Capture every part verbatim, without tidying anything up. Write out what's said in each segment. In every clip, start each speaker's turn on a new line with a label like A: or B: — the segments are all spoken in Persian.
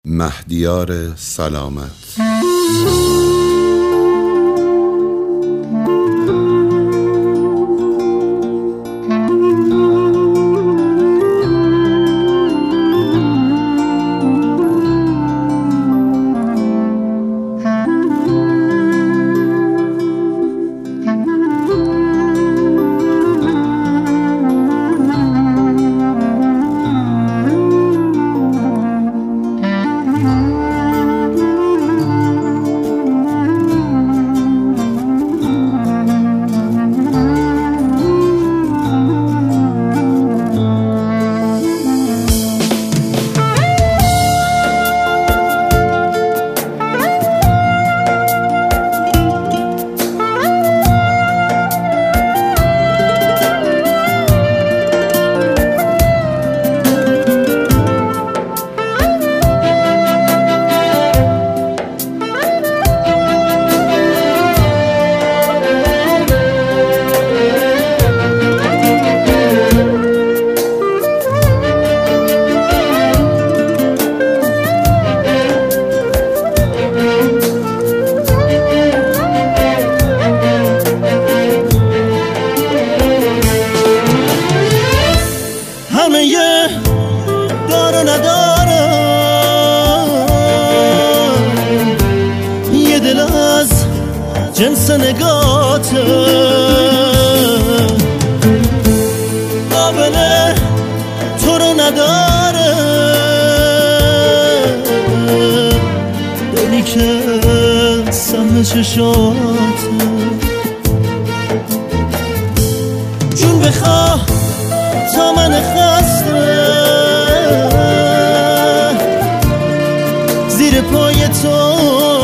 A: مهدیار سلامت.
B: دار و ندارم، یه دل از جنس نگاته، قابل تو رو نداره، دلی که سهم چشاته. جون بخواه تا من خسته زیر پای تو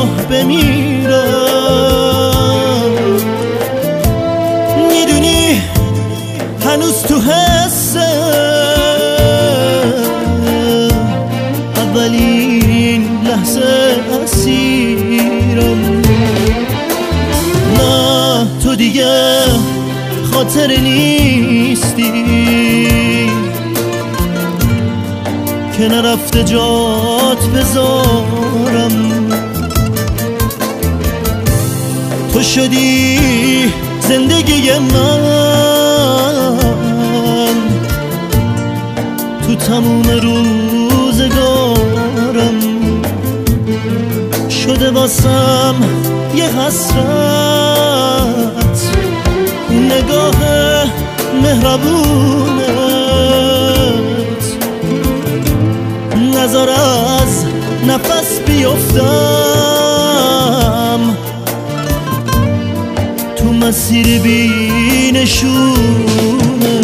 B: بمیرم، میدونی هنوز تو حسه اولین لحظه اسیرم. نه تو دیگه خاطر نیستی که نرفته جات بذارم، تو شدی زندگی من تو تموم روزگارم، شده واسم یه حسرت نگاه مهربونت، نذار از نفس بیفتم تو مسیر بی نشونه.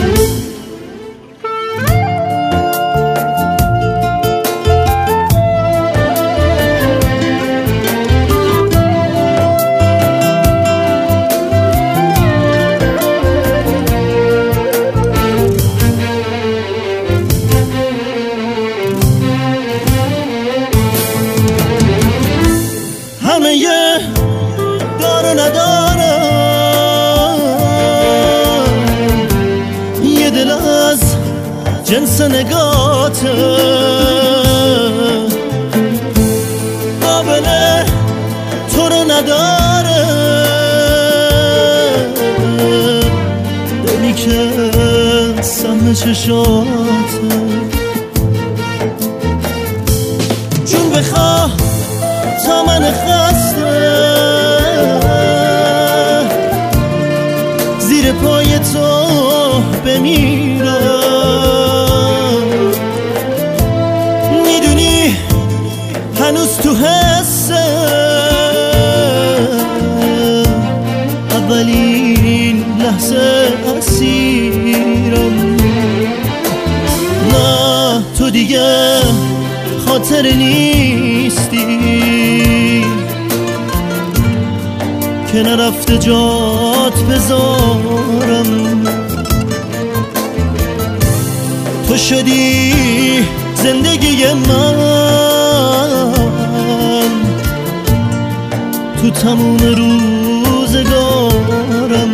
B: همه یه دار و ندارم، یه دل از جنس نگاته، قابل تو رو نداره، دلی که سهم چشاته. جون بخواه تا من خسته زیر پای تو بمیرم، میدونی هنوز تو حسه اولین لحظه اسیرم. نه تو دیگه خاطر نیستی که نرفته جات بذارم، تو شدی زندگی من تو تموم روزگارم،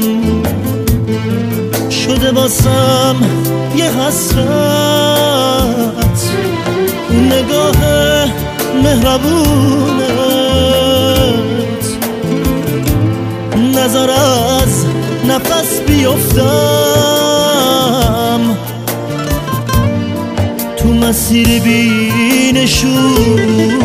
B: شده واسم یه حسرت نگاه مهربونت نظر از نفس بیفتم تو مسیر بی نشونت.